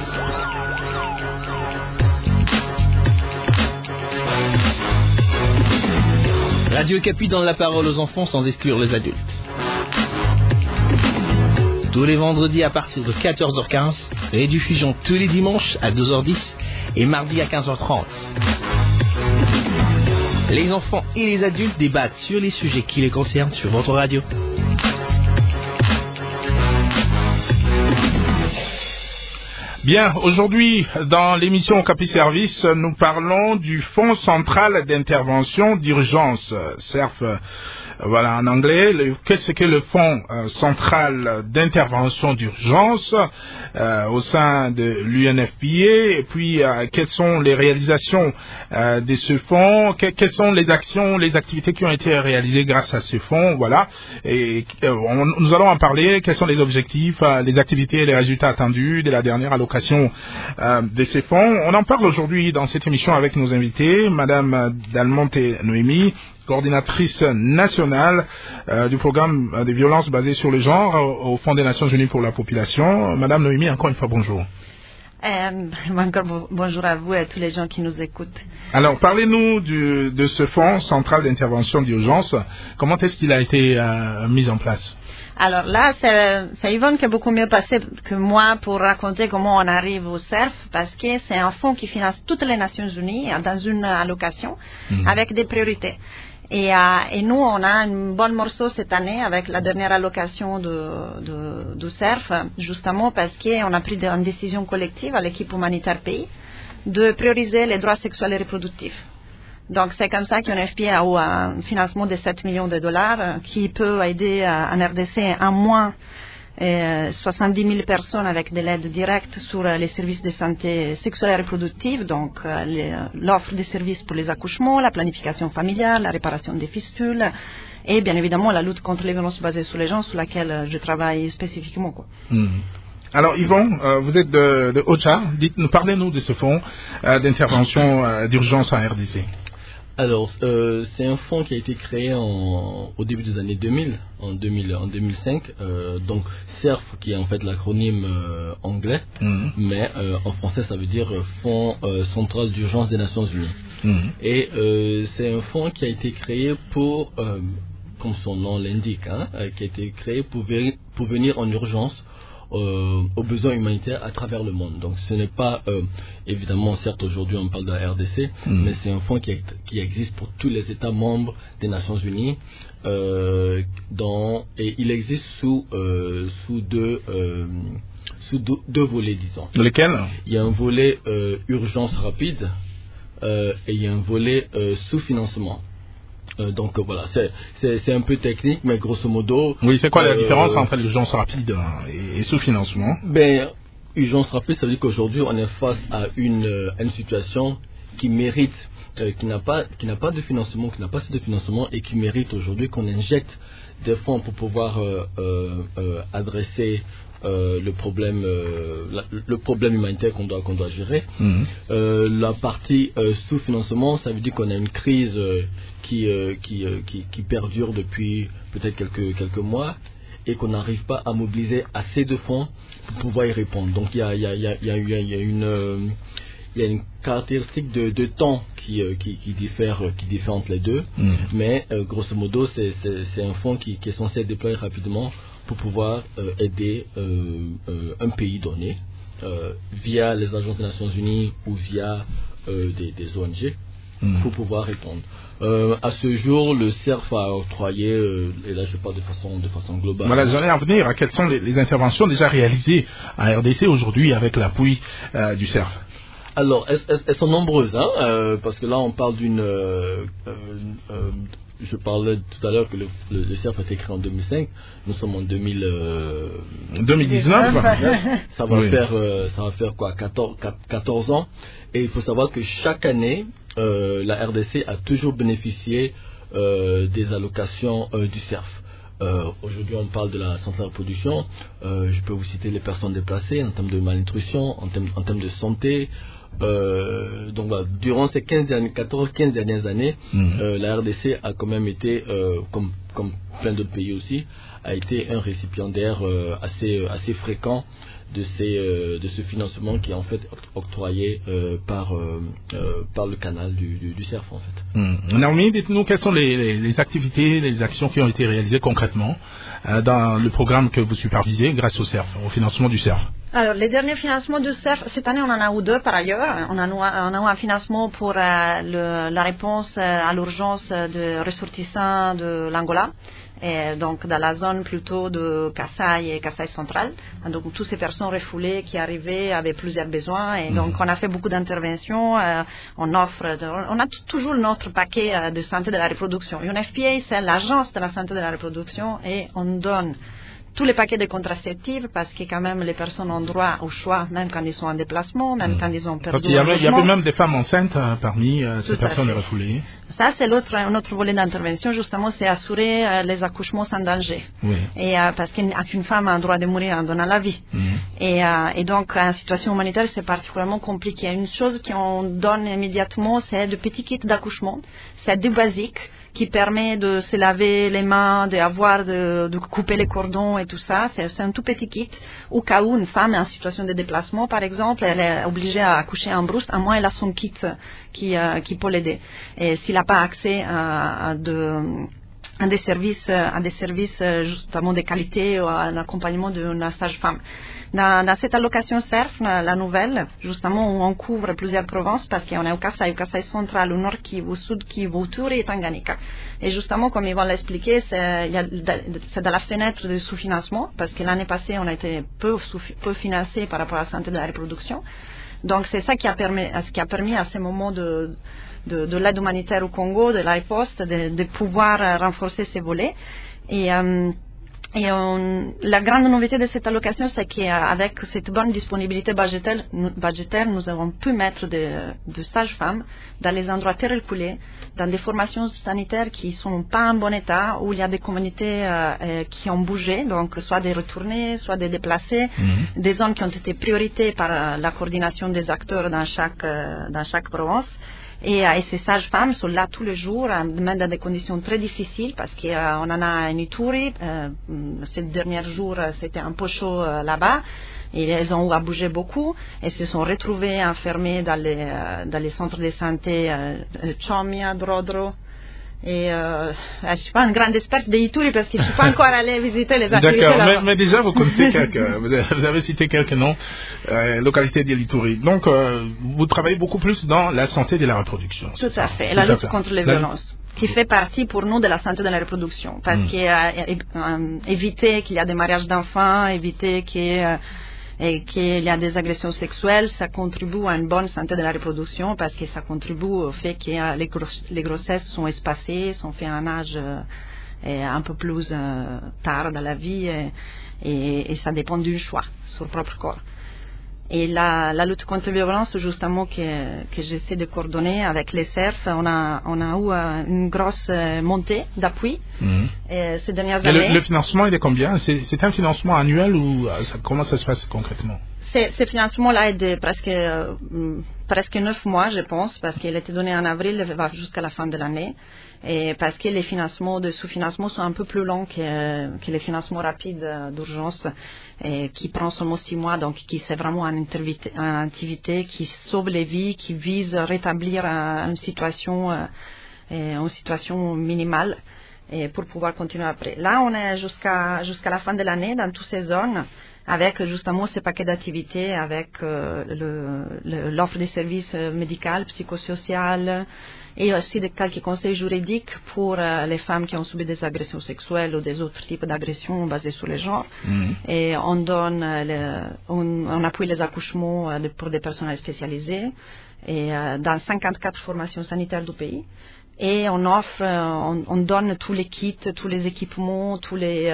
Radio Capi donne la parole aux enfants sans exclure les adultes. Tous les vendredis à partir de 14h15, rediffusion tous les dimanches à 2h10 et mardi à 15h30. Les enfants et les adultes débattent sur les sujets qui les concernent sur votre radio. Bien, aujourd'hui, dans l'émission Capi Service, nous parlons du Fonds central d'intervention d'urgence, CERF, voilà en anglais. Qu'est-ce que le Fonds central d'intervention d'urgence au sein de l'UNFPA, et puis quelles sont les réalisations de ce fonds, quelles sont les actions, les activités qui ont été réalisées grâce à ce fonds, voilà. Et nous allons en parler, quels sont les objectifs, les activités et les résultats attendus de la dernière allocation de ces fonds. On en parle aujourd'hui dans cette émission avec nos invités, Madame Dalmonte Noémie, coordinatrice nationale du programme des violences basées sur le genre au Fonds des Nations Unies pour la population. Madame Noémie, encore une fois, bonjour. Encore bonjour à vous et à tous les gens qui nous écoutent. Alors, parlez-nous de ce Fonds central d'intervention d'urgence. Comment est-ce qu'il a été mis en place? Alors là, c'est Yvonne qui est beaucoup mieux passé que moi pour raconter comment on arrive au CERF, parce que c'est un fonds qui finance toutes les Nations Unies dans une allocation avec des priorités. Et nous, on a un bon morceau cette année avec la dernière allocation du CERF, justement parce qu'on a pris une décision collective à l'équipe humanitaire pays de prioriser les droits sexuels et reproductifs. Donc c'est comme ça qu'UNFPA a eu un financement de 7 millions de dollars qui peut aider en RDC à moins 70 000 personnes avec de l'aide directe sur les services de santé sexuelle et reproductive, donc l'offre de services pour les accouchements, la planification familiale, la réparation des fistules et bien évidemment la lutte contre les violences basées sur les genres sur laquelle je travaille spécifiquement, quoi. Alors Yvon, vous êtes de OCHA, parlez-nous de ce fonds d'intervention d'urgence en RDC. Alors, c'est un fonds qui a été créé au début des années 2000, en 2005. Donc, CERF, qui est en fait l'acronyme anglais, mais en français, ça veut dire Fonds central d'urgence des Nations Unies. Et c'est un fonds qui a été créé pour, comme son nom l'indique, qui a été créé pour venir en urgence aux besoins humanitaires à travers le monde. Donc ce n'est pas, évidemment, certes aujourd'hui on parle de la RDC, mais c'est un fonds qui existe pour tous les États membres des Nations Unies, et il existe sous deux volets, disons. Lesquels? Il y a un volet urgence rapide et il y a un volet sous-financement. Donc voilà, c'est un peu technique, mais grosso modo... Oui, c'est quoi la différence entre l'urgence rapide et sous-financement? Urgence rapide, ça veut dire qu'aujourd'hui, on est face à une situation qui mérite, qui n'a pas de financement, qui n'a pas assez de financement et qui mérite aujourd'hui qu'on injecte des fonds pour pouvoir adresser le problème humanitaire qu'on doit gérer. La partie sous-financement, ça veut dire qu'on a une crise qui perdure depuis peut-être quelques mois et qu'on n'arrive pas à mobiliser assez de fonds pour pouvoir y répondre. Donc il y a une caractéristique de temps qui diffère entre les deux, mais grosso modo c'est un fonds qui est censé être déployé rapidement pour pouvoir aider un pays donné via les agences des Nations Unies ou via des ONG pour pouvoir répondre. À ce jour, le CERF a octroyé, et là je parle de façon globale. Voilà, j'allais en venir à quelles sont les interventions déjà réalisées à RDC aujourd'hui avec l'appui du CERF. Alors, elles sont nombreuses, parce que là on parle d'une... je parlais tout à l'heure que le CERF a été créé en 2005. Nous sommes en 2019. Ça va faire quoi, 14 ans. Et il faut savoir que chaque année, la RDC a toujours bénéficié des allocations du CERF. Aujourd'hui, on parle de la santé de la reproduction. Je peux vous citer les personnes déplacées en termes de malnutrition, en termes de santé. Donc voilà, durant ces 14-15 dernières années, la RDC a quand même été, comme plein d'autres pays aussi, a été un récipiendaire assez fréquent de ce financement qui est en fait octroyé par le canal du CERF en fait. Naomi, dites-nous quelles sont les activités, les actions qui ont été réalisées concrètement dans le programme que vous supervisez grâce au CERF, au financement du CERF. Alors, les derniers financements du CERF, cette année, on en a eu 2 par ailleurs. On a eu un financement pour la réponse à l'urgence de ressortissants de l'Angola, et donc dans la zone plutôt de Kasaï et Kasaï central. Donc, toutes ces personnes refoulées qui arrivaient avaient plusieurs besoins. Et donc, on a fait beaucoup d'interventions. On a toujours notre paquet de santé de la reproduction. UNFPA, c'est l'agence de la santé de la reproduction et on donne tous les paquets de contraceptifs, parce que quand même les personnes ont droit au choix, même quand ils sont en déplacement, même quand ils ont perdu il y avait même des femmes enceintes parmi ces personnes refoulées. Ça, c'est un autre volet d'intervention, justement, c'est assurer les accouchements sans danger. Oui. Et parce qu'une femme a un droit de mourir en donnant la vie. Et donc, en situation humanitaire, c'est particulièrement compliqué. Une chose qu'on donne immédiatement, c'est de petits kits d'accouchement. C'est du basique qui permet de se laver les mains, de couper les cordons et tout ça. C'est un tout petit kit. Au cas où une femme est en situation de déplacement, par exemple, elle est obligée à accoucher en brousse, à moins elle a son kit qui peut l'aider. Et s'il n'a pas accès à des services justement de qualité ou à un accompagnement d'une sage-femme. Dans cette allocation CERF, la nouvelle, justement, où on couvre plusieurs provinces, parce qu'on est au Kasaï central, au Nord Kivu, au Sud Kivu, au Tour et Tanganyika. Et justement, comme ils vont l'expliquer, c'est dans la fenêtre de sous-financement, parce que l'année passée, on a été peu financé par rapport à la santé de la reproduction. Donc, c'est ça qui a permis à ce moment de l'aide humanitaire au Congo, de la riposte, de pouvoir renforcer ces volets. La grande nouveauté de cette allocation, c'est qu'avec cette bonne disponibilité budgétaire, nous avons pu mettre de sages-femmes dans les endroits très reculés, dans des formations sanitaires qui ne sont pas en bon état, où il y a des communautés qui ont bougé, donc soit des retournés, soit des déplacés, des zones qui ont été priorisées par la coordination des acteurs dans chaque province. Et ces sages-femmes sont là tous les jours, même dans des conditions très difficiles, parce qu'on en a en Ituri. Ces derniers jours, c'était un peu chaud là-bas. Et elles ont eu à bouger beaucoup. Elles se sont retrouvées enfermées dans les centres de santé Chomia, Drodro. Et je ne suis pas une grande experte de Ituri parce que je ne suis pas encore allée visiter les activités là-bas. D'accord, mais déjà vous connaissez vous avez cité quelques noms, localités de l'Ituri. Donc vous travaillez beaucoup plus dans la santé de la reproduction. Tout à fait, la lutte contre les violences, qui fait partie pour nous de la santé de la reproduction. Parce qu'éviter qu'il y ait des mariages d'enfants, éviter qu'il y a des agressions sexuelles, ça contribue à une bonne santé de la reproduction parce que ça contribue au fait que les grossesses sont espacées, sont faites à un âge un peu plus tard dans la vie et ça dépend du choix sur le propre corps. Et la lutte contre les violences, justement, que j'essaie de coordonner avec les CERF, on a eu une grosse montée d'appui ces dernières années. Le financement, il est combien? C'est un financement annuel ou comment ça se passe concrètement? Ce financement-là est de presque 9 mois, je pense, parce qu'il a été donné en avril et va jusqu'à la fin de l'année. Et parce que les financements de sous-financement sont un peu plus longs que les financements rapides d'urgence, qui prend seulement 6 mois, donc qui c'est vraiment une activité qui sauve les vies, qui vise à rétablir une situation minimale et pour pouvoir continuer après. Là, on est jusqu'à la fin de l'année dans toutes ces zones, avec justement ce paquet d'activités, avec l'offre des services médicaux, psychosociaux, et aussi de quelques conseils juridiques pour les femmes qui ont subi des agressions sexuelles ou des autres types d'agressions basées sur le genre. Et on donne, on appuie les accouchements pour des personnels spécialisés et dans 54 formations sanitaires du pays. Et on donne tous les kits, tous les équipements, tous les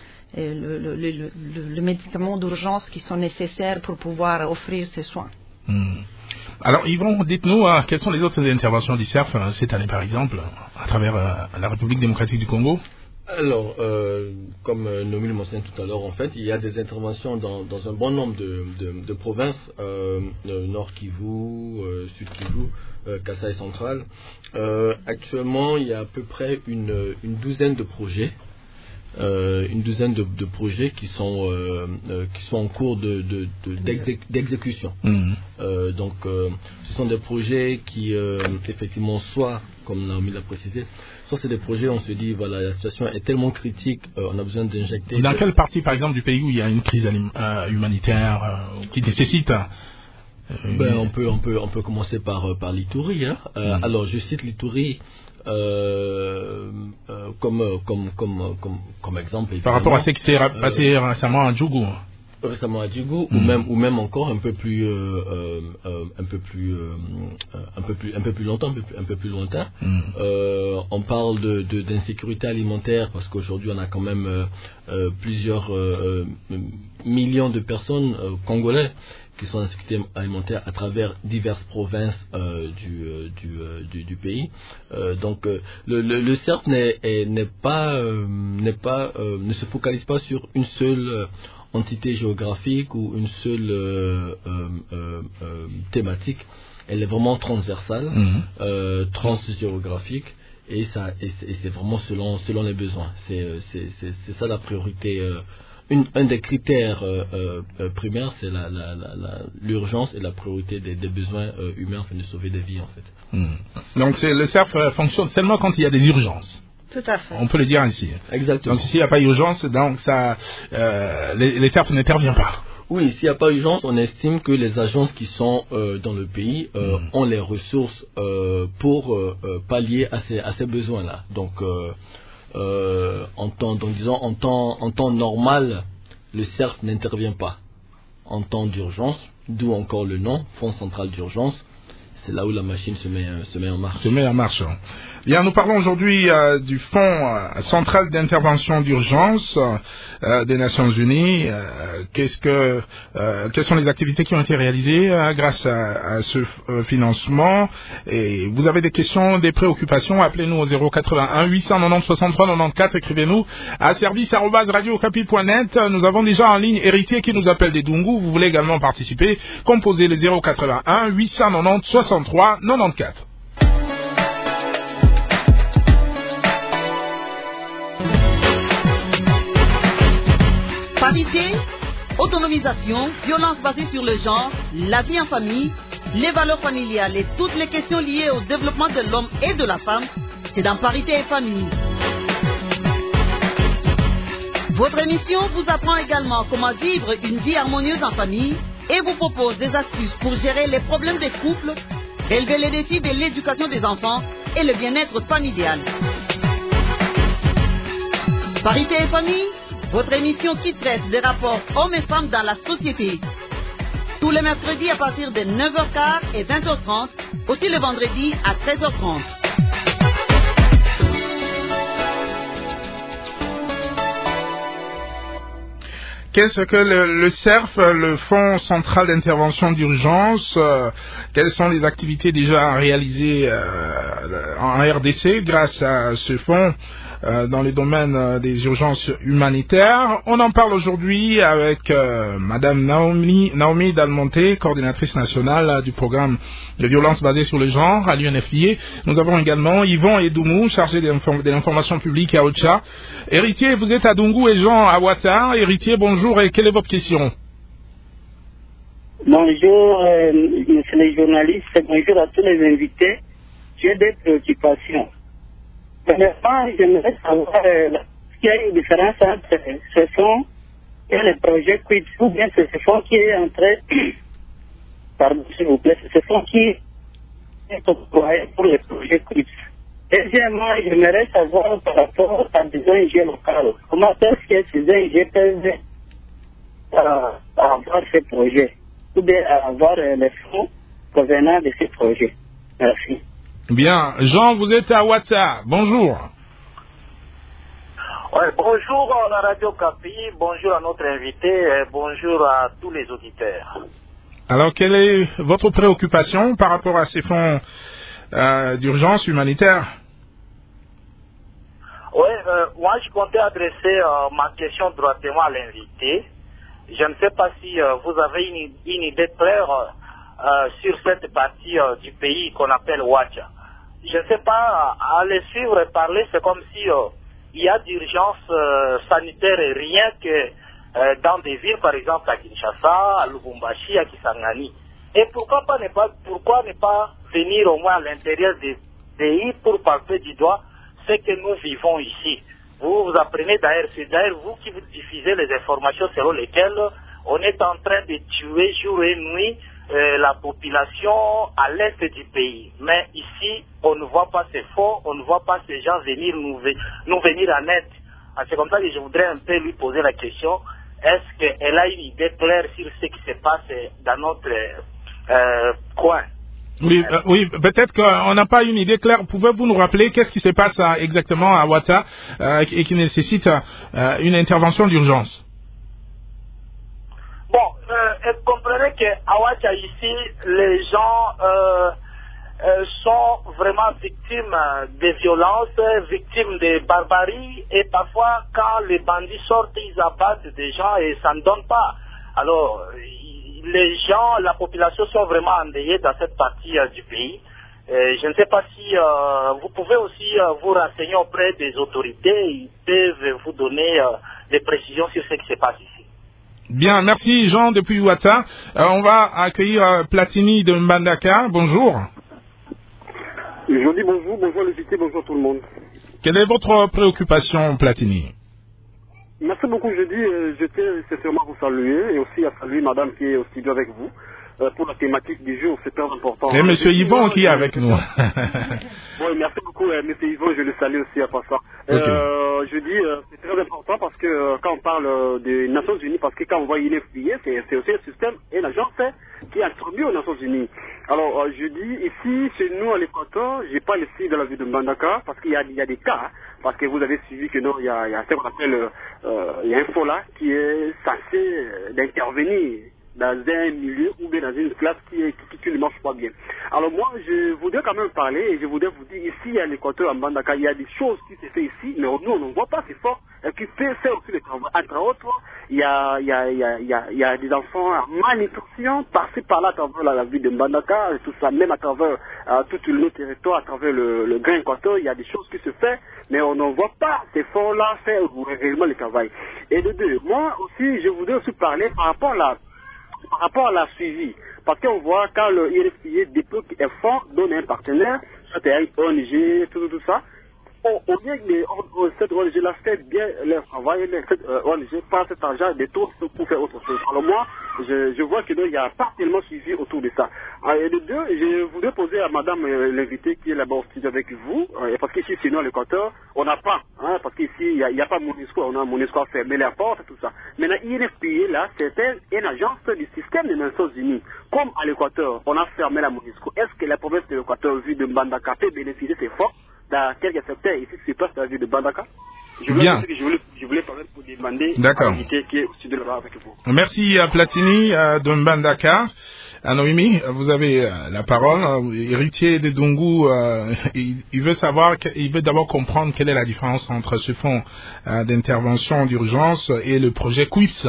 médicaments d'urgence qui sont nécessaires pour pouvoir offrir ces soins. Alors Yvon, dites-nous quelles sont les autres interventions du CERF cette année par exemple à travers la République démocratique du Congo? Alors, comme Nomi le mentionnait tout à l'heure, en fait, il y a des interventions dans un bon nombre de provinces, Nord Kivu, Sud Kivu, Kasaï central. Actuellement, il y a à peu près une douzaine de projets une douzaine de projets qui sont en cours d'exécution. Donc, ce sont des projets qui, effectivement, soit, comme Naomi l'a précisé, soit c'est des projets où on se dit, voilà, la situation est tellement critique, on a besoin d'injecter... Dans quelle partie, par exemple, du pays où il y a une crise humanitaire qui nécessite... on peut commencer par l'Ituri. Hein. Alors, je cite l'Ituri comme exemple. Par rapport à ce qui s'est passé récemment à Djougou. Ou même encore un peu plus longtemps, un peu plus lointain. On parle d'insécurité alimentaire parce qu'aujourd'hui on a quand même plusieurs millions de personnes congolais qui sont en sécurité alimentaire à travers diverses provinces du pays. Donc le CERF ne se focalise pas sur une seule entité géographique ou une seule thématique. Elle est vraiment transversale, transgéographique, et c'est vraiment selon les besoins. C'est ça la priorité. Un des critères primaires, c'est l'urgence et la priorité des besoins humains afin de sauver des vies, en fait. Donc le CERF fonctionne seulement quand il y a des urgences. Tout à fait. On peut le dire ainsi. Exactement. Donc s'il n'y a pas d'urgence, donc ça, les CERF n'interviennent pas. Oui, s'il n'y a pas d'urgence, on estime que les agences qui sont dans le pays ont les ressources pour pallier à ces besoins-là. Donc en temps normal, le CERF n'intervient pas. En temps d'urgence, d'où encore le nom, Fonds central d'urgence, c'est là où la machine se met en marche. Bien, nous parlons aujourd'hui du Fonds central d'intervention d'urgence des Nations Unies. Quelles sont les activités qui ont été réalisées grâce à ce financement? Et vous avez des questions, des préoccupations, appelez-nous au 081 890 63 94, écrivez-nous à service@radiocapi.net. Nous avons déjà en ligne Héritier qui nous appelle des Dungu. Vous voulez également participer? Composez le 081 890 63 94. Parité, autonomisation, violence basée sur le genre, la vie en famille, les valeurs familiales et toutes les questions liées au développement de l'homme et de la femme, c'est dans Parité et Famille. Votre émission vous apprend également comment vivre une vie harmonieuse en famille et vous propose des astuces pour gérer les problèmes des couples, relever les défis de l'éducation des enfants et le bien-être familial. Parité et Famille, votre émission qui traite des rapports hommes et femmes dans la société. Tous les mercredis à partir de 9h15 et 20h30, aussi le vendredi à 13h30. Qu'est-ce que le CERF, le Fonds central d'intervention d'urgence, quelles sont les activités déjà réalisées en RDC grâce à ce fonds dans les domaines des urgences humanitaires? On en parle aujourd'hui avec Madame Naomi Dalmonte, coordinatrice nationale du programme de violence basée sur le genre à l'UNFPA. Nous avons également Yvon Edoumou, chargé de l'information publique à Ocha. Héritier, vous êtes à Dungu et Jean à Ouattara. Héritier, bonjour, et quelle est votre question? Bonjour, monsieur les journalistes, bonjour à tous les invités. J'ai des préoccupations. Premièrement, j'aimerais savoir s'il y a une différence entre ce fonds et le projet QUIPS, ou bien c'est ce fonds qui est en train, pardon s'il vous plaît, c'est ce fonds qui est octroyé pour le projet QUIPS. Deuxièmement, j'aimerais savoir par rapport à des ONG locales, comment est-ce que ces ONG peuvent avoir ces projets, ou bien avoir les fonds provenant de ces projets. Merci. Bien. Jean, vous êtes à Ouattara. Bonjour. Ouais, bonjour à la Radio Capi, bonjour à notre invité et bonjour à tous les auditeurs. Alors, quelle est votre préoccupation par rapport à ces fonds d'urgence humanitaire? Oui, moi je comptais adresser ma question droitement à l'invité. Je ne sais pas si vous avez une idée claire sur cette partie du pays qu'on appelle Ouacha. Je ne sais pas, à les suivre et parler, c'est comme si il y a d'urgence sanitaire et rien que dans des villes, par exemple à Kinshasa, à Lubumbashi, à Kisangani. Et pourquoi ne pas venir au moins à l'intérieur des pays pour palper du doigt ce que nous vivons ici. Vous apprenez d'ailleurs, c'est d'ailleurs vous qui vous diffusez les informations selon lesquelles on est en train de tuer jour et nuit la population à l'est du pays. Mais ici, on ne voit pas ces faux, on ne voit pas ces gens venir nous venir en aide. C'est comme ça que je voudrais un peu lui poser la question. Est-ce qu'elle a une idée claire sur ce qui se passe dans notre coin? Oui, peut-être qu'on n'a pas une idée claire. Pouvez-vous nous rappeler qu'est-ce qui se passe exactement à Ouatta et qui nécessite une intervention d'urgence? Bon, comprenez qu'à Ouatta ici, les gens sont vraiment victimes de violences, victimes de barbarie, et parfois quand les bandits sortent, ils abattent des gens et ça ne donne pas. Alors, les gens, la population sont vraiment endeuillés dans cette partie du pays. Je ne sais pas si vous pouvez aussi vous renseigner auprès des autorités, ils peuvent vous donner des précisions sur ce qui se passe ici. Bien, merci Jean depuis Ouatta. On va accueillir Platini de Mbandaka. Bonjour. Je dis bonjour l'invité, bonjour tout le monde. Quelle est votre préoccupation, Platini? Merci beaucoup, je tiens sincèrement à vous saluer et aussi à saluer madame qui est au studio avec vous pour la thématique du jour, c'est très important. Et monsieur Yvon qui est avec nous. Oui, merci beaucoup, monsieur Yvon, je le salue aussi à part ça. Je dis, c'est très important parce que quand on parle des Nations Unies, parce que quand on voit UNFPA, c'est aussi un système et l'agence qui est introduit aux Nations Unies. Alors, je dis, ici, chez nous, à l'Équateur, j'ai pas ici dans la ville de Mbandaka, parce qu'il y a des cas, parce que vous avez suivi que non, il y a ce qu'on appelle, il y a un faux là, qui est censé d'intervenir dans un milieu ou bien dans une classe qui ne marche pas bien. Alors moi, je voudrais quand même parler et je voudrais vous dire, ici à l'Équateur, à Mbandaka, il y a des choses qui se font ici, mais nous, on ne voit pas, c'est fort, et qui fait aussi le travail. Entre autres, il y a des enfants en malnutrition, par-ci par-là à travers la ville de Mbandaka, et tout ça, même à travers tout le territoire, à travers le Grand Équateur, il y a des choses qui se font, mais on ne voit pas ces fonds-là faire réellement le travail. Et de deux, moi aussi, je voudrais aussi parler par rapport à la suivi. Parce qu'on voit quand le INFPA déploie un fonds, donne un partenaire, soit un ONG, tout ça, on vient que cette ONG-là fait bien leur travail, cette ONG passe cet argent des taux pour faire autre chose. Alors moi, je vois qu'il n'y a pas tellement suivi autour de ça. Et de deux, je voudrais poser à madame l'invité qui est là-bas au studio avec vous, parce qu'ici, sinon, à l'Équateur, on n'a pas, parce qu'ici, il n'y a pas MONUSCO, on a MONUSCO à fermer les portes et tout ça. Maintenant, INFPA, là, c'est une agence du système des Nations Unies. Comme à l'Équateur, on a fermé la MONUSCO, est-ce que la province de l'Équateur, vue de Mbandaka, peut bénéficier de ces fonds dans quelques secteurs ici qui se passe dans la ville de Mbandaka? Je voulais parler pour demander à l'invité qui est au studio là-bas avec vous. Merci à Platini de Mbandaka. Noémie, vous avez la parole. Héritier de Dungu, il veut d'abord comprendre quelle est la différence entre ce fonds d'intervention d'urgence et le projet QUIPS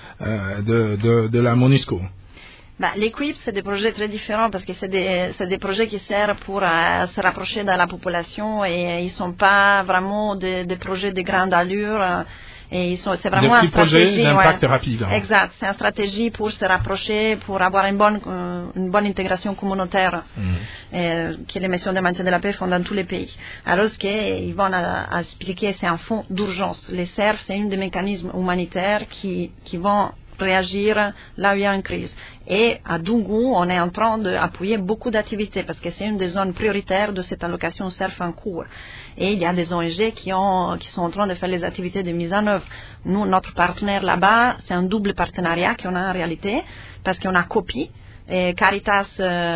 de la MONUSCO. Les QUIPS, c'est des projets très différents parce que c'est des projets qui servent pour se rapprocher de la population et ils ne sont pas vraiment des projets de grande allure. Et c'est vraiment un projet d'impact rapide. Exact, c'est une stratégie pour se rapprocher, pour avoir une bonne intégration communautaire que les missions de maintien de la paix font dans tous les pays. Alors ce qu'ils vont expliquer, c'est un fonds d'urgence. Les CERF, c'est un des mécanismes humanitaires qui vont réagir là où il y a une crise. Et à Dungu, on est en train d'appuyer beaucoup d'activités parce que c'est une des zones prioritaires de cette allocation CERF en cours. Et il y a des ONG qui sont en train de faire les activités de mise en œuvre. Nous, notre partenaire là-bas, c'est un double partenariat qu'on a en réalité parce qu'on a COPI, Caritas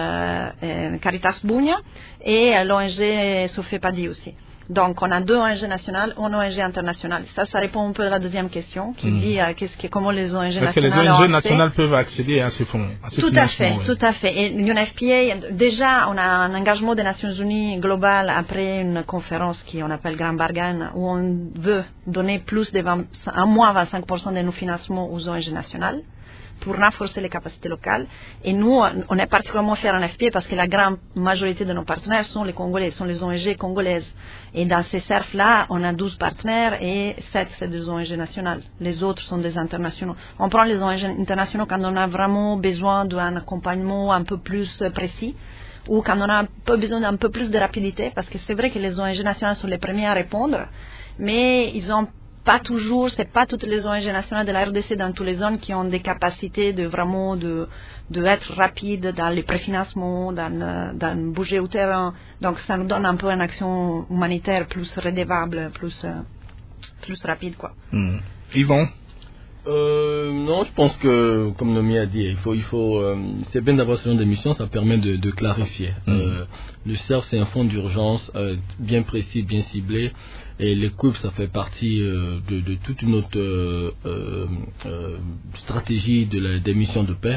Bugna et l'ONG Sofepadi aussi. Donc, on a deux ONG nationales, une ONG internationale. Ça répond un peu à la deuxième question, qui dit comment les ONG nationales... Parce que les ONG nationales peuvent accéder à ces fonds, à ces financements. Tout à fait. Et l'UNFPA, déjà, on a un engagement des Nations Unies global après une conférence qu'on appelle Grand Bargain, où on veut donner plus de 25% de nos financements aux ONG nationales. pour renforcer les capacités locales. Et nous, on est particulièrement fiers en FPA parce que la grande majorité de nos partenaires sont les Congolais, sont les ONG congolaises. Et dans ces cerfs-là, on a 12 partenaires et 7, c'est des ONG nationales. Les autres sont des internationaux. On prend les ONG internationaux quand on a vraiment besoin d'un accompagnement un peu plus précis ou quand on a besoin d'un peu plus de rapidité, parce que c'est vrai que les ONG nationales sont les premiers à répondre, mais ils ont pas toujours, c'est pas toutes les ONG nationales de la RDC dans toutes les zones qui ont des capacités de vraiment de être rapide dans les préfinancements, dans bouger au terrain. Donc ça nous donne un peu une action humanitaire plus redevable, plus rapide, quoi. Yvon? Non, je pense que, comme Nomi a dit, il faut c'est bien d'avoir ce genre d'émission, ça permet de clarifier. Le CERF, c'est un fonds d'urgence bien précis, bien ciblé, et les COUP, ça fait partie de toute une autre stratégie des missions de paix,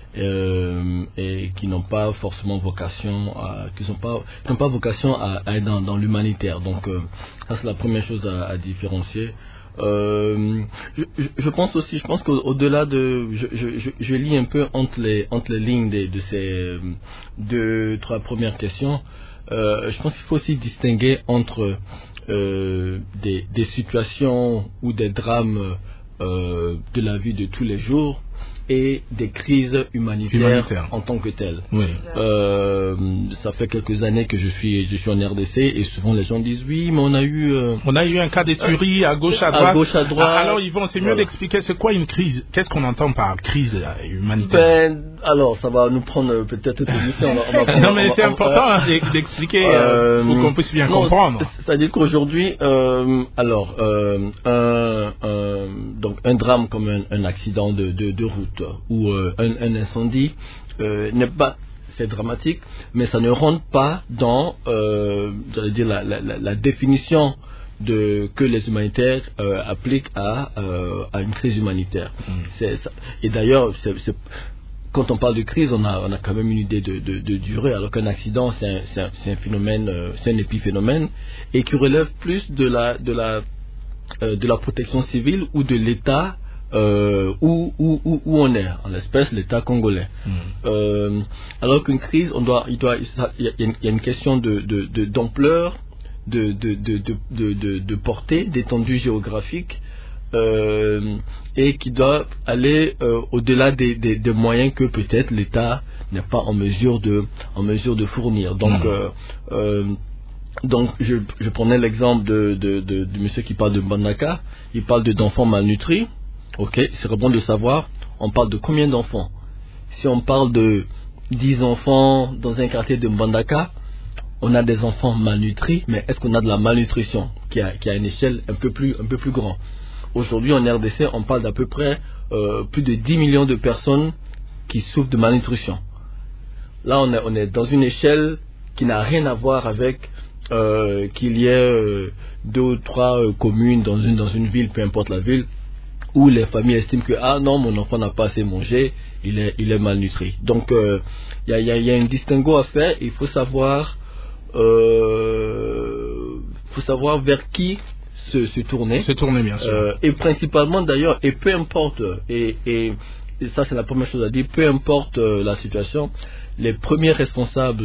et qui n'ont pas forcément vocation à être dans l'humanitaire. Donc ça, c'est la première chose à différencier. Je pense qu'au-delà je lis un peu entre les lignes de ces 2-3 premières questions. Je pense qu'il faut aussi distinguer entre des situations ou des drames de la vie de tous les jours et des crises humanitaires en tant que telles. Oui. Ça fait quelques années que je suis en RDC et souvent les gens disent oui, mais on a eu un cas de tuerie à gauche à droite. Alors Yvon, c'est mieux d'expliquer c'est quoi une crise. Qu'est-ce qu'on entend par crise humanitaire? Alors ça va nous prendre peut-être toute l'émission. Non mais c'est important d'expliquer pour qu'on puisse bien comprendre. C'est-à-dire qu'aujourd'hui, donc un drame comme un accident de route ou un incendie n'est pas, c'est dramatique, mais ça ne rentre pas dans j'allais dire la définition que les humanitaires appliquent à une crise humanitaire. Et d'ailleurs, quand on parle de crise, on a quand même une idée de durée, alors qu'un accident c'est un phénomène, c'est un épiphénomène, et qui relève plus de la protection civile ou de l'État où on est, en l'espèce l'État congolais. Alors qu'une crise, il y a une question d'ampleur, de portée, d'étendue géographique, et qui doit aller au-delà des moyens que peut-être l'État n'est pas en mesure de fournir. Donc je prenais l'exemple de monsieur qui parle de Mbandaka. Il parle d'enfants malnutris. Ok, c'est bon de savoir, on parle de combien d'enfants? Si on parle de 10 enfants dans un quartier de Mbandaka, on a des enfants malnutris, mais est-ce qu'on a de la malnutrition qui a une échelle un peu plus grande? Aujourd'hui en RDC, on parle d'à peu près plus de 10 millions de personnes qui souffrent de malnutrition. Là on est dans une échelle qui n'a rien à voir avec qu'il y ait 2 ou 3 communes dans une ville, peu importe la ville, où les familles estiment que non, mon enfant n'a pas assez mangé, il est malnutri. Donc il y a un distinguo à faire. Il faut savoir vers qui se tourner. Se tourner, bien sûr. Et principalement d'ailleurs, et peu importe, et ça c'est la première chose à dire, peu importe la situation, les premiers responsables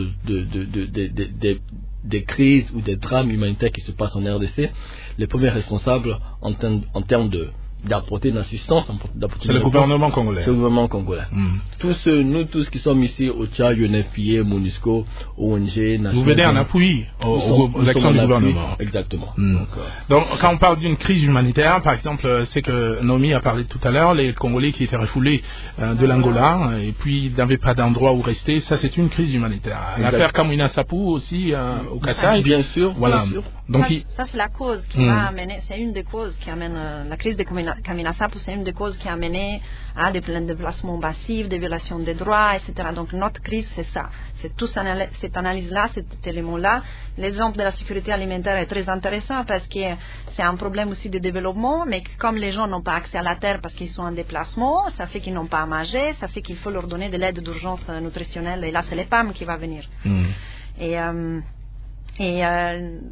des crises ou des drames humanitaires qui se passent en RDC, les premiers responsables en termes d'apporter une assistance. C'est le gouvernement congolais. C'est le gouvernement congolais. Nous tous qui sommes ici au Tchad, UNFPA, MONUSCO, ONG, Nations. Vous venez en appui aux actions du gouvernement. Exactement. Donc quand on parle d'une crise humanitaire, par exemple, c'est que Nomi a parlé tout à l'heure, les Congolais qui étaient refoulés de l'Angola et puis n'avaient pas d'endroit où rester, ça c'est une crise humanitaire. L'affaire Kamwina Sapou aussi au Kassai. Bien sûr. Voilà. Bien sûr. Donc ça c'est la cause qui va amener, c'est une des causes qui amène la crise de Kamwina Sapou, c'est une des causes qui a amené à des déplacements massifs, des violations des droits, etc. Donc notre crise c'est ça, c'est toute cette analyse-là, cet élément-là. L'exemple de la sécurité alimentaire est très intéressant parce que c'est un problème aussi de développement, mais comme les gens n'ont pas accès à la terre parce qu'ils sont en déplacement, ça fait qu'ils n'ont pas à manger, ça fait qu'il faut leur donner de l'aide d'urgence nutritionnelle, et là c'est les PAM qui va venir.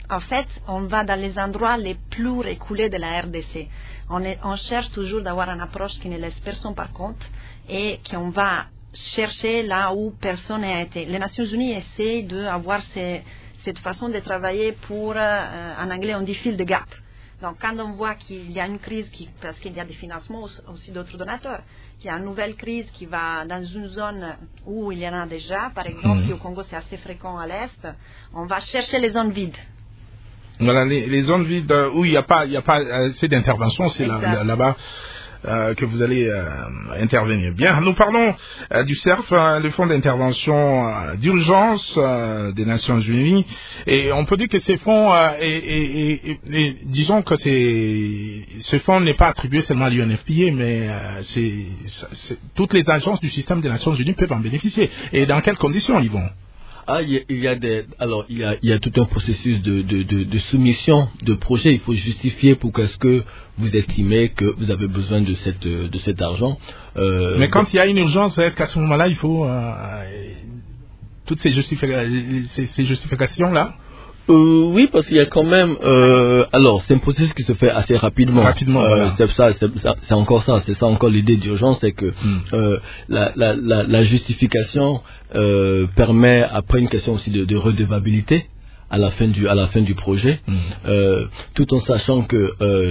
en fait, on va dans les endroits les plus reculés de la RDC. On cherche toujours d'avoir une approche qui ne laisse personne par compte et qu'on va chercher là où personne n'a été. Les Nations Unies essayent d'avoir cette façon de travailler pour, en anglais on dit fill the gap. Donc quand on voit qu'il y a une crise, parce qu'il y a des financements aussi d'autres donateurs, qu'il y a une nouvelle crise qui va dans une zone où il y en a déjà, par exemple, au Congo c'est assez fréquent à l'Est, on va chercher les zones vides. Voilà, les zones vides où il n'y a pas assez d'intervention, c'est là-bas que vous allez intervenir. Bien, nous parlons du CERF, le Fonds d'intervention d'urgence des Nations Unies, et on peut dire que ces fonds, disons que ce fonds n'est pas attribué seulement à l'UNFPA, mais toutes les agences du système des Nations Unies peuvent en bénéficier. Et dans quelles conditions ils vont? Il y a tout un processus de soumission de projet. Il faut justifier pourquoi est-ce que vous estimez que vous avez besoin de cet argent. Mais quand il y a une urgence, est-ce qu'à ce moment-là, il faut toutes ces justifications-là? Oui, parce qu'il y a quand même. Alors, c'est un processus qui se fait assez rapidement. Voilà. C'est encore ça. C'est ça encore l'idée d'urgence, c'est que la justification permet après une question aussi de redevabilité à la fin du projet, tout en sachant que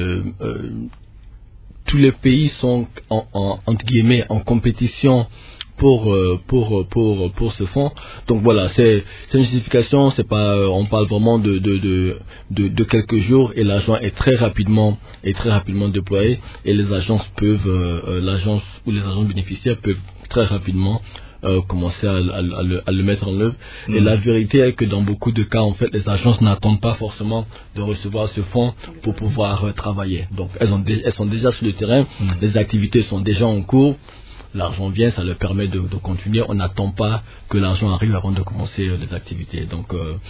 tous les pays sont entre guillemets en compétition pour ce fonds. Donc voilà, c'est une justification, c'est pas, on parle vraiment de quelques jours, et l'argent est très rapidement déployé, et les agences l'agence ou les agents bénéficiaires peuvent très rapidement commencer à le mettre en œuvre. Et la vérité est que dans beaucoup de cas, en fait, les agences n'attendent pas forcément de recevoir ce fonds pour pouvoir travailler. Donc elles sont déjà sur le terrain, les activités sont déjà en cours. L'argent vient, ça leur permet de continuer. On n'attend pas que l'argent arrive avant de commencer les activités. Donc,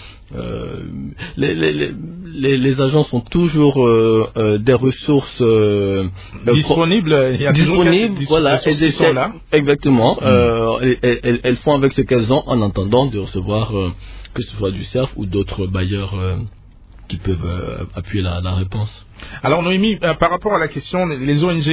les agences ont toujours des ressources disponibles. Il y a disponibles, voilà, qui sont là. Exactement. Elles font avec ce qu'elles ont en attendant de recevoir que ce soit du CERF ou d'autres bailleurs qui peuvent appuyer la réponse. Alors Noémie, par rapport à la question des ONG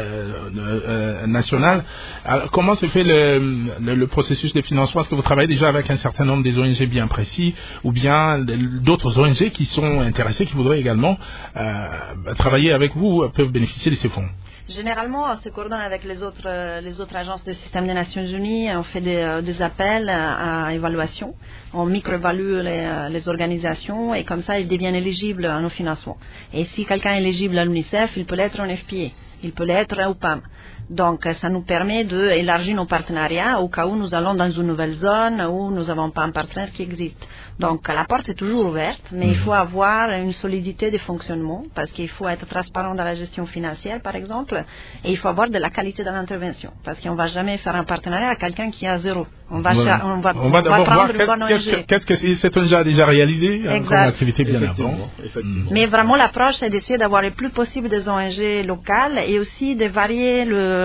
nationales, alors, comment se fait le processus de financement? Est-ce que vous travaillez déjà avec un certain nombre des ONG bien précis, ou bien d'autres ONG qui sont intéressées, qui voudraient également travailler avec vous, peuvent bénéficier de ces fonds? Généralement, on se coordonne avec les autres agences du système des Nations Unies. On fait des appels à évaluation. On micro-évalue les organisations, et comme ça, ils deviennent éligibles à nos financements. Et si quelqu'un est éligible à l'UNICEF, il peut l'être en FPA, il peut l'être au PAM. Donc, ça nous permet d'élargir nos partenariats au cas où nous allons dans une nouvelle zone où nous n'avons pas un partenaire qui existe. Donc, la porte est toujours ouverte, mais il faut avoir une solidité de fonctionnement, parce qu'il faut être transparent dans la gestion financière, par exemple, et il faut avoir de la qualité dans l'intervention, parce qu'on ne va jamais faire un partenariat à quelqu'un qui a zéro. On va d'abord voir qu'est-ce que c'est déjà réalisé comme activité bien avant. Mais vraiment, l'approche, c'est d'essayer d'avoir le plus possible des ONG locales, et aussi de varier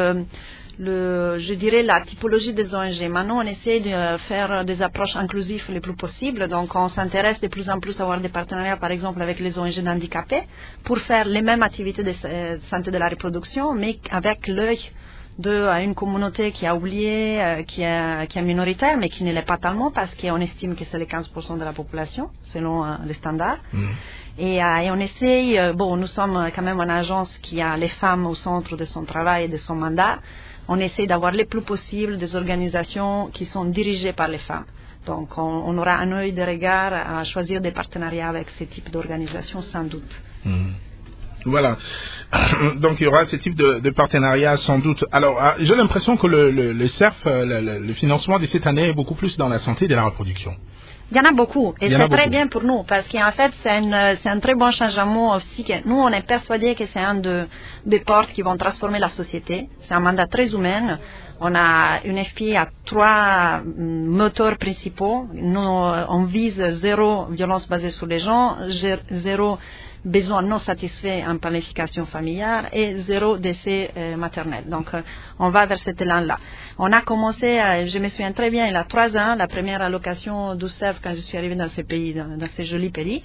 je dirais la typologie des ONG. Maintenant, on essaie de faire des approches inclusives le plus possible. Donc, on s'intéresse de plus en plus à avoir des partenariats, par exemple, avec les ONG d'handicapés, pour faire les mêmes activités de santé de la reproduction, mais avec l'œil d'une communauté qui a oublié, qui est minoritaire, mais qui ne l'est pas tellement, parce qu'on estime que c'est les 15% de la population, selon les standards. Et on essaye, nous sommes quand même une agence qui a les femmes au centre de son travail et de son mandat. On essaie d'avoir le plus possible des organisations qui sont dirigées par les femmes. Donc on aura un œil de regard à choisir des partenariats avec ce type d'organisations, sans doute. Voilà. Donc il y aura ce type de partenariat sans doute. Alors j'ai l'impression que le CERF, le financement de cette année est beaucoup plus dans la santé et de la reproduction. Il y en a beaucoup, et c'est très bien pour nous, parce qu'en fait, c'est un très bon changement aussi. Nous, on est persuadés que c'est un des portes qui vont transformer la société. C'est un mandat très humain. On a une FPA à 3 moteurs principaux. Nous, on vise 0 violence basée sur les gens, 0 besoins non satisfaits en planification familiale et 0 décès maternel. Donc, on va vers cet élan-là. On a commencé, je me souviens très bien, il y a 3 ans, la première allocation du CERF quand je suis arrivée dans ces pays, dans ces jolis pays.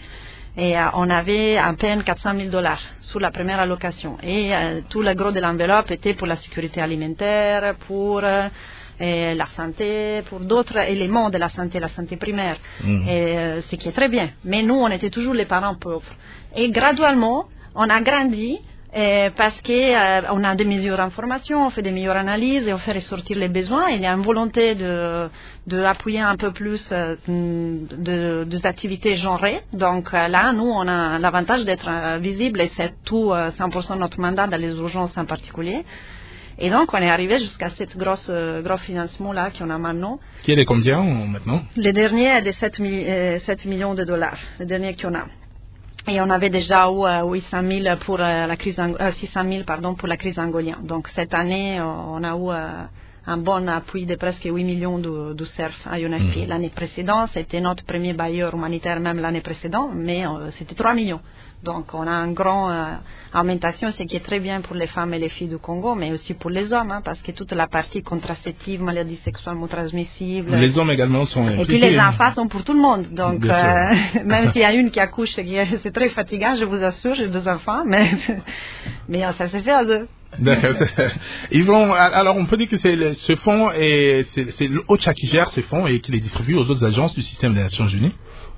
Et on avait à peine $400,000 sur la première allocation. Et tout le gros de l'enveloppe était pour la sécurité alimentaire, pour la santé, pour d'autres éléments de la santé primaire. Ce qui est très bien. Mais nous, on était toujours les parents pauvres. Et graduellement, on a grandi parce qu'on a des mesures d'information, on fait des meilleures analyses et on fait ressortir les besoins. Il y a une volonté de appuyer un peu plus des activités genrées. Donc là, nous, on a l'avantage d'être visible et c'est tout 100% de notre mandat dans les urgences en particulier. Et donc, on est arrivé jusqu'à cette gros financement-là qu'on a maintenant. Qui est de combien maintenant? Le dernier est de 7 millions de dollars, le dernier qu'on a. Et on avait déjà eu 800 000 pour la crise 600 000 pour la crise angolienne. Donc cette année, on a eu un bon appui de presque 8 millions de CERF à UNFPA. L'année précédente, c'était notre premier bailleur humanitaire même l'année précédente, mais c'était 3 millions. Donc on a une grande augmentation, ce qui est très bien pour les femmes et les filles du Congo, mais aussi pour les hommes, parce que toute la partie contraceptive, maladies sexuellement transmissibles. Les hommes également sont impliqués. Et puis les enfants sont pour tout le monde. Donc même s'il y a une qui accouche, c'est très fatigant, je vous assure, j'ai 2 enfants, mais ça se fait à 2. D'accord. Alors on peut dire que ce fonds c'est l'OCHA qui gère ce fonds et qui les distribue aux autres agences du système des Nations Unies.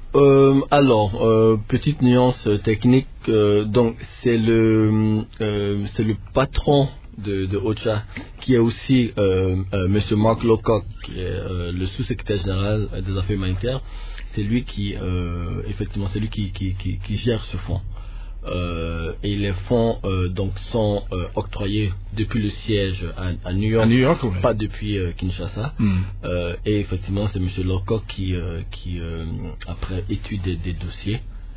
Petite nuance technique, donc c'est le patron de OCHA qui est aussi Monsieur Mark Lowcock, qui est le sous-secrétaire général des affaires humanitaires. C'est lui qui effectivement c'est lui qui gère ce fonds. Et les fonds donc sont octroyés depuis le siège à New York, oui. Pas depuis Kinshasa. Et effectivement, c'est M. Lowcock qui après étude des dossiers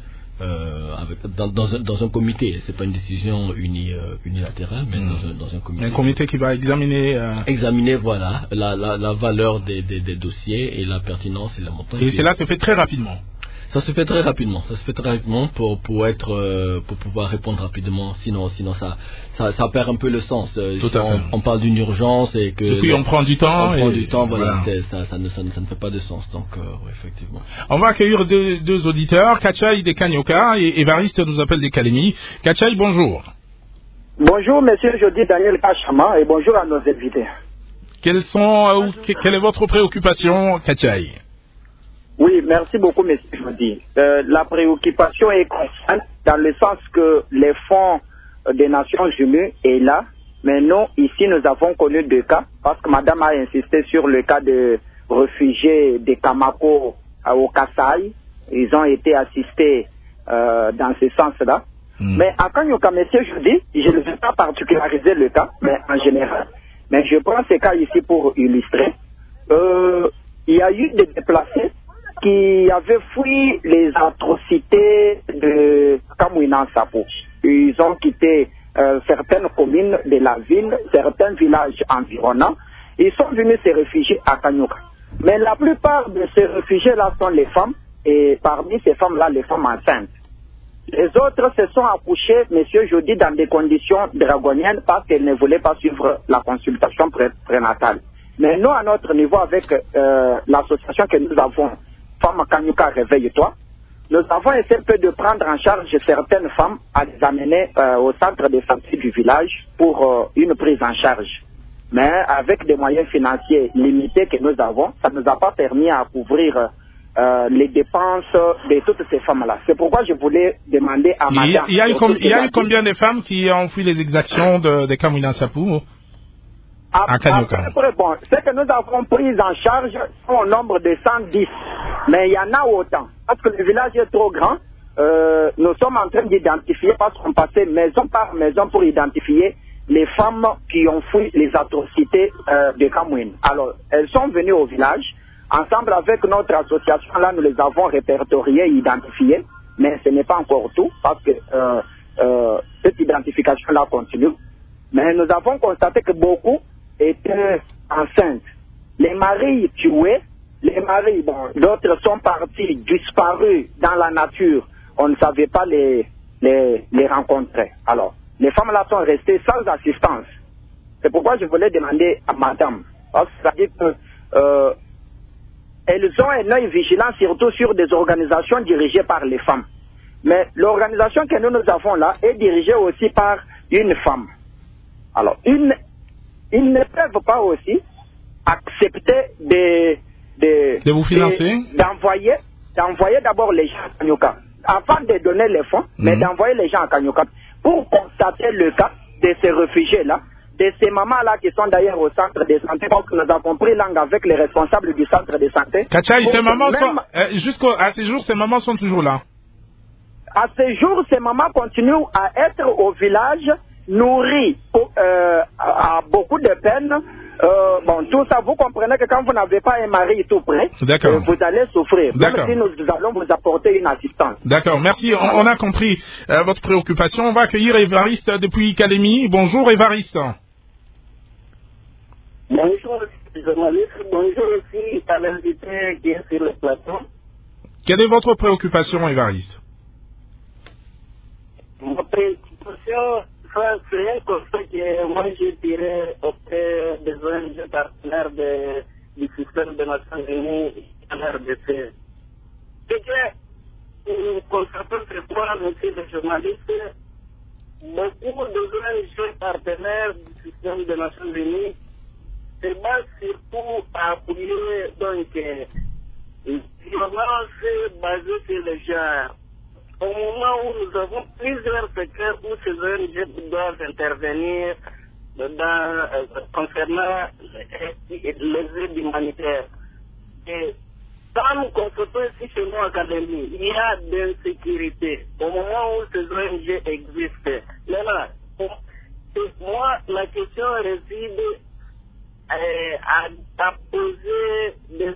dans un comité. C'est pas une décision unilatérale, mais dans un comité. Un comité qui va examiner voilà la valeur des dossiers et la pertinence et la montant. Et cela se fait très rapidement. Ça se fait très rapidement pour pouvoir répondre rapidement, sinon ça perd un peu le sens. On parle d'une urgence et que depuis on prend du temps, voilà. Ça ne fait pas de sens. Donc effectivement. On va accueillir deux auditeurs, Kachai de Kanyoka et Évariste nous appelle des Calémie. Kachai, bonjour. Bonjour monsieur, je dis Daniel Kachama et bonjour à nos invités. Quelle est votre préoccupation, Kachai? Oui, merci beaucoup, monsieur Jody. La préoccupation est constante dans le sens que les fonds des Nations Unies est là, mais nous, ici, nous avons connu 2 cas, parce que madame a insisté sur le cas de réfugiés de Kamako au Kasaï. Ils ont été assistés dans ce sens-là. Mais à Kanyoka, monsieur Jody, je ne vais pas particulariser le cas, mais en général. Mais je prends ces cas ici pour illustrer. Il y a eu des déplacés qui avaient fui les atrocités de Kamwina Sapo. Ils ont quitté certaines communes de la ville, certains villages environnants. Ils sont venus se réfugier à Kanyoka. Mais la plupart de ces réfugiés-là sont les femmes, et parmi ces femmes-là, les femmes enceintes. Les autres se sont accouchés, monsieur Jody, dans des conditions draconiennes parce qu'elles ne voulaient pas suivre la consultation prénatale. Mais nous, à notre niveau, avec l'association que nous avons, Femmes Kanyoka, réveille-toi, nous avons essayé un peu de prendre en charge certaines femmes à les amener au centre de santé du village pour une prise en charge. Mais avec des moyens financiers limités que nous avons, ça ne nous a pas permis à couvrir les dépenses de toutes ces femmes-là. C'est pourquoi je voulais demander à madame... Il y a eu combien de femmes qui ont fui les exactions de Kamwina Sapo à Kanyoka? Bon, ce que nous avons pris en charge sont au nombre de 110. Mais il y en a autant. Parce que le village est trop grand. Nous sommes en train d'identifier, parce qu'on passait maison par maison pour identifier les femmes qui ont fui les atrocités de Kamwina. Alors, elles sont venues au village. Ensemble avec notre association, là, nous les avons répertoriées et identifiées. Mais ce n'est pas encore tout, parce que cette identification-là continue. Mais nous avons constaté que beaucoup étaient enceintes. Les maris tués, les maris, bon, d'autres sont partis, disparus dans la nature. On ne savait pas les rencontrer. Alors, les femmes là sont restées sans assistance. C'est pourquoi je voulais demander à madame, parce que ça dit que elles ont un œil vigilant surtout sur des organisations dirigées par les femmes. Mais l'organisation que nous avons là est dirigée aussi par une femme. Alors, ils ne peuvent pas aussi accepter de vous financer, d'envoyer d'abord les gens à Kanyoka, avant de donner les fonds, mais d'envoyer les gens à Kanyoka pour constater le cas de ces réfugiés-là, de ces mamans-là qui sont d'ailleurs au centre de santé, parce que nous avons pris langue avec les responsables du centre de santé. Kachai, ces mamans jusqu'à ce jour, ces mamans sont toujours là. À ce jour, ces mamans continuent à être au village, nourries à beaucoup de peine. Tout ça, vous comprenez que quand vous n'avez pas un mari tout près, vous allez souffrir. Même si nous allons vous apporter une assistance. D'accord, merci. On a compris votre préoccupation. On va accueillir Évariste depuis Calémie. Bonjour Évariste. Bonjour, journaliste. Bonjour aussi à l'invité qui est sur le plateau. Quelle est votre préoccupation, Évariste? Ma préoccupation, c'est un conseil que moi je dirais auprès des ONG partenaires du système des Nations Unies à l'RDC. C'est que nous constatons très fois, monsieur le journaliste, beaucoup de ONG partenaires du système des Nations Unies se basent surtout à appuyer donc une violence basée sur le genre. Au moment où nous avons plusieurs secteurs où ces ONG doivent intervenir concernant les aides humanitaires. Et quand nous constatons ici chez nous à Calémie, il y a de l'insécurité au moment où ces ONG existent. Maintenant, moi, la question réside à poser.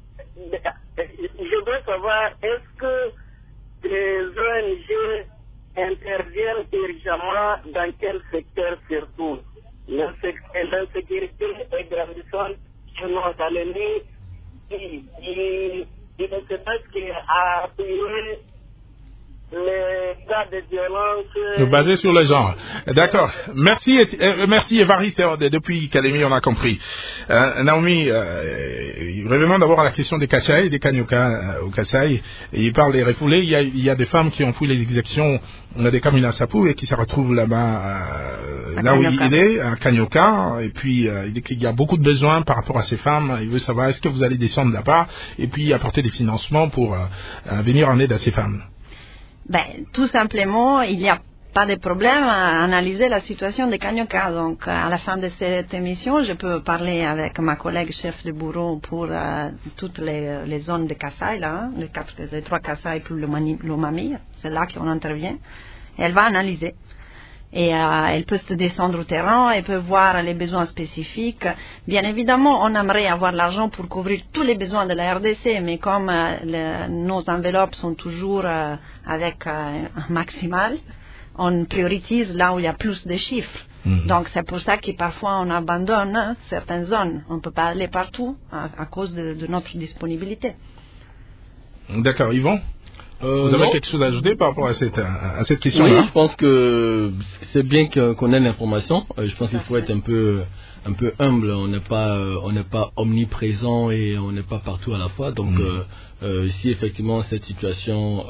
Je veux savoir, est-ce que les ONG interviennent urgemment dans quel secteur surtout? L'insécurité est grandissante chez nous à Calémie. Il ne se passe qu'à appuyer les cas de violence basé sur le genre. D'accord. Merci Évariste depuis Calémie, on a compris. Naomi, revenons d'abord à la question des Kachai et des Kanyoka au Kasaï. Il parle des refoulés. Il y a des femmes qui ont fui les exactions des Kamina Sapou et qui se retrouvent là-bas là où il est, à Kanyoka. Et puis il dit qu'il y a beaucoup de besoins par rapport à ces femmes. Il veut savoir est-ce que vous allez descendre là-bas et puis apporter des financements pour venir en aide à ces femmes. Tout simplement, il n'y a pas de problème à analyser la situation des Kanyoka. Donc, à la fin de cette émission, je peux parler avec ma collègue chef de bureau pour toutes les zones de Kasaï, là, les 3 Kasaï plus le Mamir. C'est là qu'on intervient. Et elle va analyser. Et elle peut se descendre au terrain, elle peut voir les besoins spécifiques. Bien évidemment, on aimerait avoir l'argent pour couvrir tous les besoins de la RDC, mais comme nos enveloppes sont toujours avec un maximal, on priorise là où il y a plus de chiffres. Donc c'est pour ça que parfois on abandonne certaines zones. On ne peut pas aller partout à cause de notre disponibilité. D'accord, Yvon? Vous avez quelque chose à ajouter par rapport à cette question-là? Oui, je pense que c'est bien qu'on ait l'information. Je pense qu'il faut être un peu humble. On n'est pas omniprésent et on n'est pas partout à la fois. Donc, si effectivement cette situation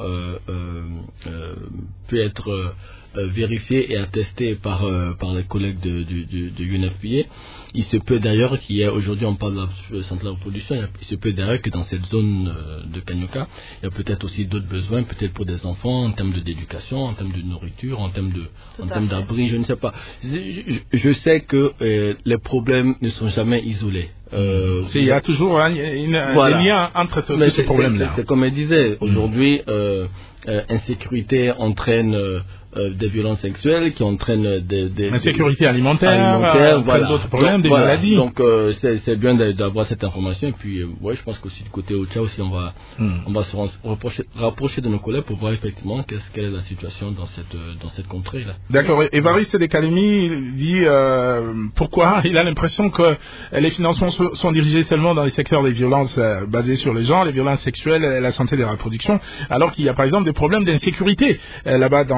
peut être vérifiée et attestée par les collègues de UNFPA, il se peut d'ailleurs qu'il y ait, aujourd'hui on parle de la centrale de production, il se peut d'ailleurs que dans cette zone de Kanyoka, il y a peut-être aussi d'autres besoins, peut-être pour des enfants, en termes d'éducation, en termes de nourriture, en termes d'abri, je ne sais pas. Je sais que les problèmes ne sont jamais isolés. Il y a toujours un lien entre tous ces problèmes-là. C'est comme elle disait, aujourd'hui, insécurité entraîne des violences sexuelles qui entraînent des insécurité alimentaire, voilà, d'autres problèmes, des maladies. Donc c'est bien d'avoir cette information. Et puis je pense qu'aussi du côté OCHA aussi on va se rapprocher de nos collègues pour voir effectivement quelle est la situation dans cette contrée là. D'accord. Évariste de Calémie dit pourquoi il a l'impression que les financements sont dirigés seulement dans les secteurs des violences basées sur les genres, les violences sexuelles et la santé de la reproduction, alors qu'il y a par exemple des problèmes d'insécurité là-bas dans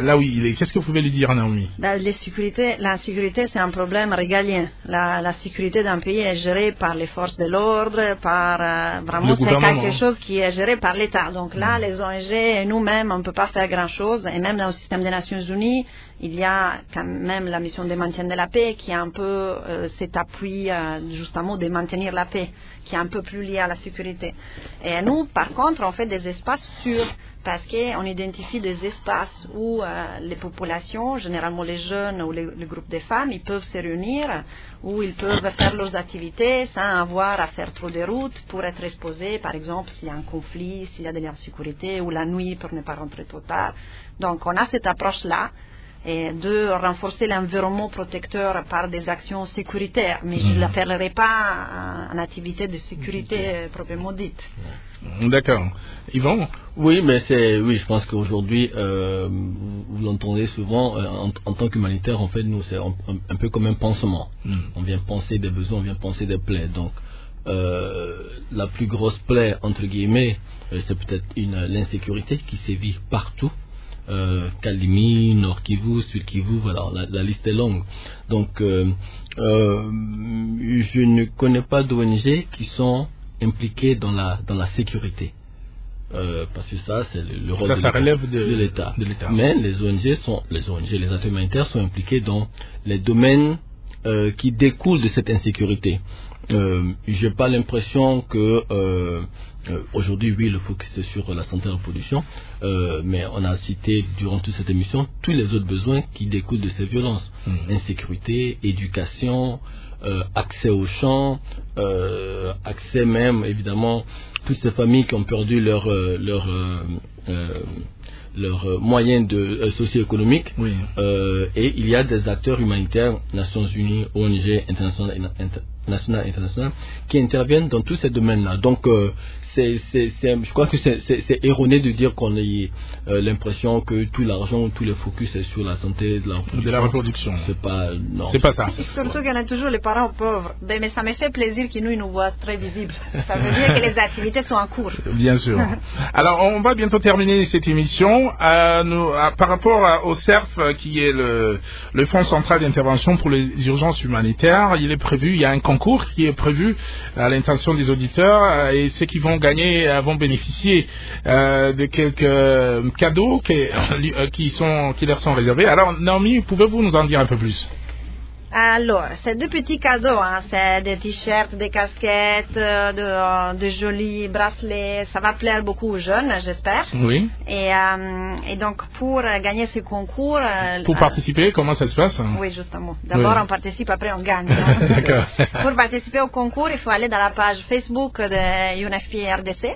là où il est. Qu'est-ce que vous pouvez lui dire, Naomi? L'insécurité, c'est un problème régalien. La sécurité d'un pays est gérée par les forces de l'ordre, vraiment c'est quelque chose qui est géré par l'État. Donc là, les ONG et nous-mêmes, on ne peut pas faire grand-chose. Et même dans le système des Nations Unies, il y a quand même la mission de maintien de la paix qui est un peu cet appui justement de maintenir la paix, qui est un peu plus lié à la sécurité. Et nous, par contre, on fait des espaces sûrs parce qu'on identifie des espaces où les populations, généralement les jeunes ou les groupes de femmes, ils peuvent se réunir, où ils peuvent faire leurs activités sans avoir à faire trop de routes pour être exposés, par exemple, s'il y a un conflit, s'il y a de l'insécurité ou la nuit pour ne pas rentrer trop tard. Donc on a cette approche-là. Et de renforcer l'environnement protecteur par des actions sécuritaires, mais je ne l'appellerai pas une activité de sécurité proprement dite. D'accord. Yvon? Oui, je pense qu'aujourd'hui, vous l'entendez souvent, en tant qu'humanitaire, en fait, nous, c'est un peu comme un pansement. On vient penser des besoins, on vient penser des plaies. Donc, la plus grosse plaie, entre guillemets, c'est peut-être l'insécurité qui sévit partout. Kalimi, Nord Kivu, Sud Kivu, voilà, la liste est longue. Donc, je ne connais pas d'ONG qui sont impliquées dans la sécurité. Parce que ça, c'est le rôle de l'État. Mais les ONG, les acteurs humanitaires sont impliqués dans les domaines qui découlent de cette insécurité. J'ai pas l'impression que aujourd'hui, oui, le focus est sur la santé et la reproduction, mais on a cité durant toute cette émission tous les autres besoins qui découlent de ces violences. Insécurité, éducation, accès aux champs, accès même, évidemment, toutes ces familles qui ont perdu leurs moyens socio-économiques. Et il y a des acteurs humanitaires, Nations Unies, ONG, nationales et internationales, qui interviennent dans tous ces domaines-là. Donc, je crois que c'est erroné de dire qu'on ait l'impression que tout l'argent ou tout le focus est sur la santé de la reproduction. C'est pas ça. Surtout qu'il y en a toujours les parents pauvres. Mais ça me fait plaisir qu'ils nous voient très visibles. Ça veut dire que les activités sont en cours. Bien sûr. Alors, on va bientôt terminer cette émission. Par rapport au CERF, qui est le Fonds central d'intervention pour les urgences humanitaires, il y a un concours qui est prévu à l'intention des auditeurs, et ceux qui vont gagner vont bénéficier de quelques cadeaux qui leur sont réservés. Alors, Naomi, pouvez-vous nous en dire un peu plus? Alors, c'est deux petits cadeaux, c'est des t-shirts, des casquettes, de jolis bracelets. Ça va plaire beaucoup aux jeunes, j'espère. Oui. Et donc, pour gagner ce concours... Pour participer, comment ça se passe? Oui, justement. D'abord, on participe, après on gagne. D'accord. Pour participer au concours, il faut aller dans la page Facebook de UNFPA RDC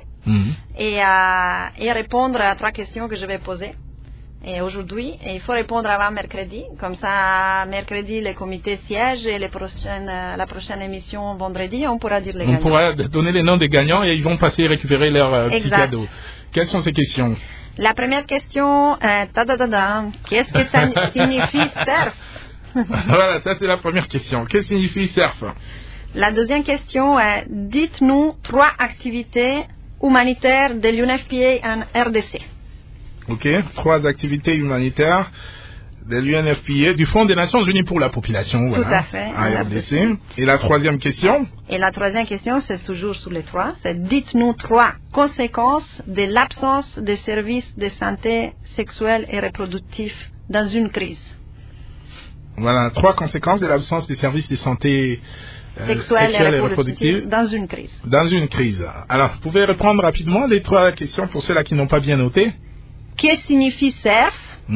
et répondre à 3 questions que je vais poser. Et aujourd'hui, il faut répondre avant mercredi. Comme ça, mercredi, le comité siège et la prochaine émission vendredi, on pourra dire les gagnants. On pourra donner les noms des gagnants et ils vont passer récupérer leurs petits cadeaux. Quelles sont ces questions? La première question, qu'est-ce que ça signifie CERF? Voilà, ça c'est la première question. Qu'est-ce que signifie CERF? La deuxième question est, dites-nous 3 activités humanitaires de l'UNFPA en RDC. Ok, 3 activités humanitaires de l'UNFPA, du Fonds des Nations Unies pour la population, voilà, tout à fait, en RDC. Et la troisième question? Et la troisième question, c'est toujours sur les 3, c'est dites-nous 3 conséquences de l'absence de services de santé sexuelle et reproductif dans une crise. Voilà, 3 conséquences de l'absence des services de santé sexuelle et reproductive dans une crise. Dans une crise. Alors, vous pouvez répondre rapidement les 3 questions pour ceux-là qui n'ont pas bien noté? Qu'est-ce que signifie CERF?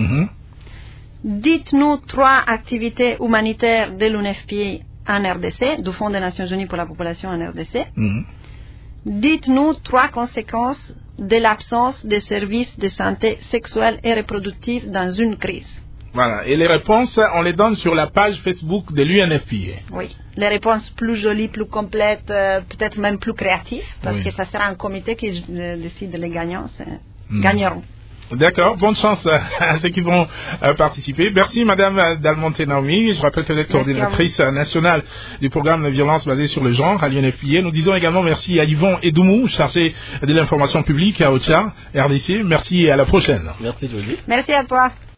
Dites-nous 3 activités humanitaires de l'UNFPA en RDC, du Fonds des Nations Unies pour la population en RDC. Dites-nous 3 conséquences de l'absence de services de santé sexuelle et reproductive dans une crise. Voilà, et les réponses, on les donne sur la page Facebook de l'UNFPA. Oui, les réponses plus jolies, plus complètes, peut-être même plus créatives, parce que ça sera un comité qui décide les gagnants, gagneront. D'accord, bonne chance à ceux qui vont participer. Merci Madame Dalmonte Naomi. Je rappelle que vous êtes coordinatrice nationale du programme de violence basée sur le genre à l'UNFPA. Nous disons également merci à Yvon Edoumou, chargé de l'information publique à Ocha, RDC. Merci et à la prochaine. Merci Jolie. Merci à toi.